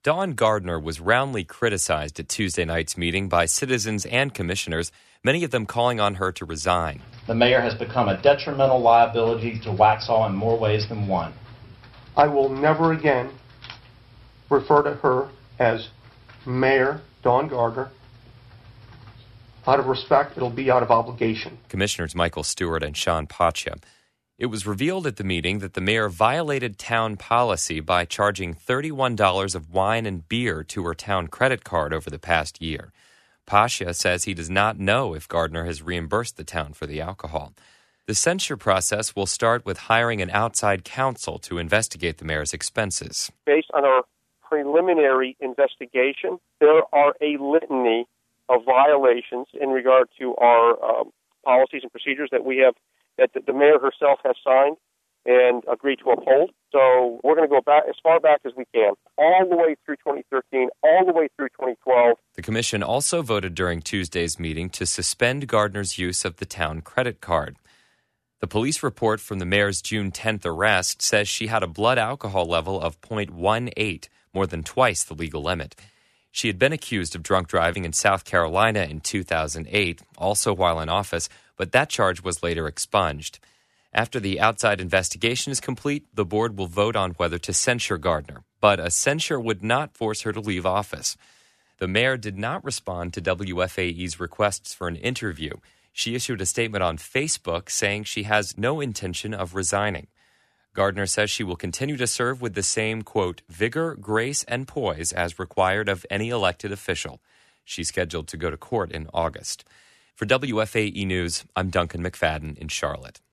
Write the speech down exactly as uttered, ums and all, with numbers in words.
Dawn Gardner was roundly criticized at Tuesday night's meeting by citizens and commissioners, many of them calling on her to resign. The mayor has become a detrimental liability to Waxhaw in more ways than one. I will never again refer to her as Mayor Dawn Gardner. Out of respect, it'll be out of obligation. Commissioners Michael Stewart and Sean Pacha. It was revealed at the meeting that the mayor violated town policy by charging thirty-one dollars of wine and beer to her town credit card over the past year. Pasha says he does not know if Gardner has reimbursed the town for the alcohol. The censure process will start with hiring an outside counsel to investigate the mayor's expenses. Based on our preliminary investigation, there are a litany of violations in regard to our um, policies and procedures that we have, that the mayor herself has signed and agreed to uphold. So we're going to go back as far back as we can, all the way through twenty thirteen, all the way through twenty twelve. The commission also voted during Tuesday's meeting to suspend Gardner's use of the town credit card. The police report from the mayor's June tenth arrest says she had a blood alcohol level of point one eight, more than twice the legal limit. She had been accused of drunk driving in South Carolina in two thousand eight, also while in office, but that charge was later expunged. After the outside investigation is complete, the board will vote on whether to censure Gardner, but a censure would not force her to leave office. The mayor did not respond to W F A E's requests for an interview. She issued a statement on Facebook saying she has no intention of resigning. Gardner says she will continue to serve with the same, quote, vigor, grace, and poise as required of any elected official. She's scheduled to go to court in August. For W F A E News, I'm Duncan McFadden in Charlotte.